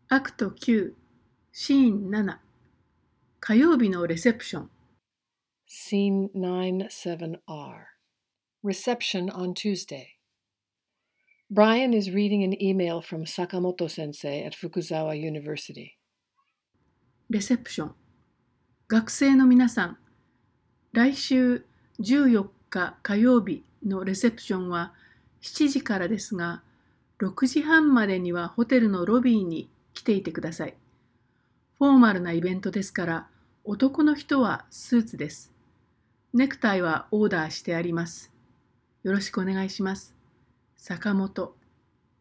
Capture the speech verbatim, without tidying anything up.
アクトきゅう、シーンなな、火曜日のレセプション。 Scene nine seven R. Reception on Tuesday. Brian is reading an email from Sakamoto sensei at Fukuzawa University. レセプション。学生の皆さん、来週じゅうよっか火曜日のレセプションはしちじからですが、ろくじはんまでにはホテルのロビーに来ていてください。フォーマルなイベントですから、男の人はスーツです。ネクタイはオーダーしてあります。よろしくお願いします。坂本。